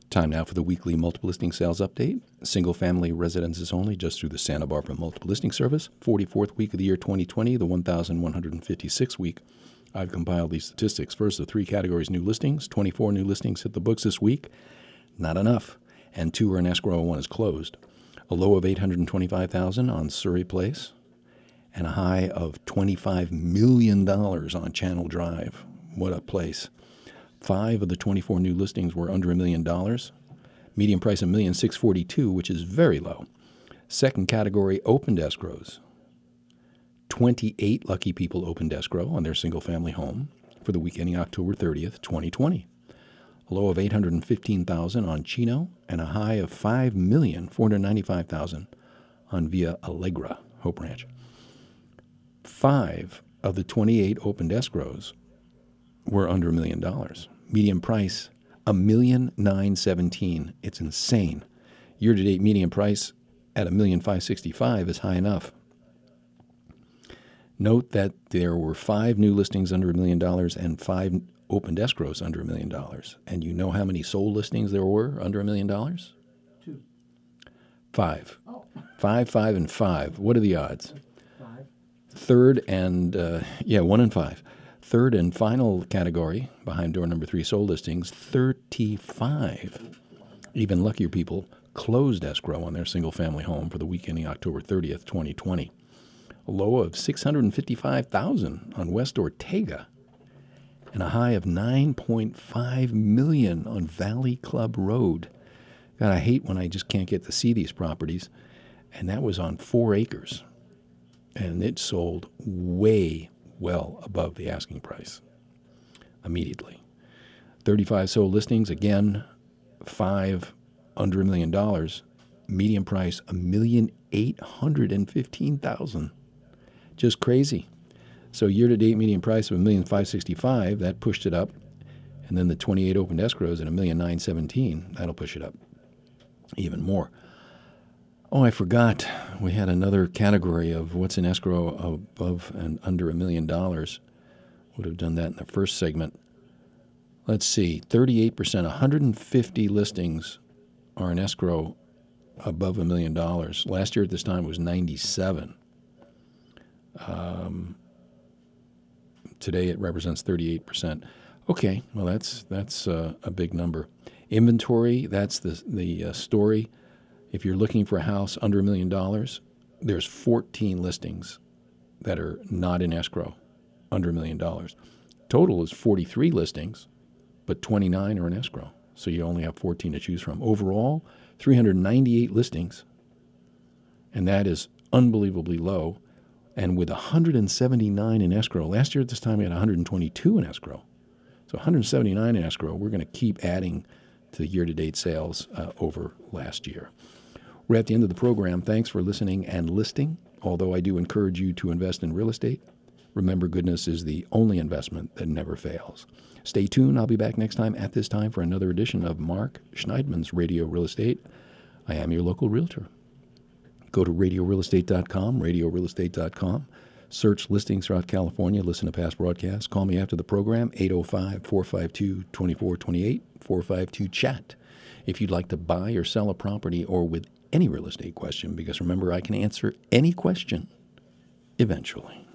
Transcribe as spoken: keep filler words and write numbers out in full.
Time now for the weekly multiple listing sales update. Single-family residences only, just through the Santa Barbara Multiple Listing Service. forty-fourth week of the year twenty twenty, the one thousand one hundred fifty-sixth week. I've compiled these statistics. First, the three categories new listings. twenty-four new listings hit the books this week. Not enough. And two are in escrow and one is closed. A low of eight hundred twenty-five thousand dollars on Surrey Place and a high of twenty-five million dollars on Channel Drive. What a place. Five of the twenty-four new listings were under a million dollars. Median price a million six forty-two, which is very low. Second category, opened escrows. twenty-eight lucky people opened escrow on their single-family home for the week ending October thirtieth, twenty twenty. A low of eight hundred fifteen thousand on Chino and a high of five million four hundred ninety-five thousand on Via Allegra, Hope Ranch. Five of the twenty-eight opened escrows were under a million dollars. Median price, a million nine seventeen. It's insane. Year-to-date median price at a million five sixty-five is high enough. Note that there were five new listings under a million dollars and five opened escrows under a million dollars. And you know how many sold listings there were under a million dollars? Two. Five. Oh. Five, five, and five. What are the odds? Five. Third and, uh, yeah, one and five. Third and final category, behind door number three, sold listings, thirty-five. Even luckier people closed escrow on their single-family home for the week ending October thirtieth, twenty twenty. A low of six hundred fifty-five thousand on West Ortega and a high of nine point five million on Valley Club Road. God, I hate when I just can't get to see these properties. And that was on four acres. And it sold way well above the asking price immediately. thirty-five sold listings, again, five under a million dollars. Median price, a million eight hundred fifteen thousand. Just crazy. So year-to-date median price of a million five sixty-five, that pushed it up. And then the twenty-eight opened escrows at a million nine seventeen, that'll push it up even more. Oh, I forgot. We had another category of what's in escrow above and under a million dollars. Would have done that in the first segment. Let's see. thirty-eight percent, one hundred fifty listings are in escrow above a million dollars. Last year at this time was ninety-seven. Um, today it represents thirty-eight percent. Okay, well that's that's uh, a big number. Inventory, that's the the uh, story. If you're looking for a house under a million dollars, there's fourteen listings that are not in escrow under a million dollars. Total is forty-three listings, but twenty-nine are in escrow. So you only have fourteen to choose from. Overall, three hundred ninety-eight listings, and that is unbelievably low. And with one hundred seventy-nine in escrow, last year at this time we had one hundred twenty-two in escrow. So one hundred seventy-nine in escrow, we're going to keep adding to the year-to-date sales uh, over last year. We're at the end of the program. Thanks for listening and listing. Although I do encourage you to invest in real estate, remember goodness is the only investment that never fails. Stay tuned. I'll be back next time at this time for another edition of Mark Schneidman's Radio Real Estate. I am your local realtor. Go to radio real estate dot com, radio real estate dot com. Search listings throughout California. Listen to past broadcasts. Call me after the program, eight oh five, four five two, two four two eight, four five two, chat. If you'd like to buy or sell a property or with any real estate question, because remember, I can answer any question eventually.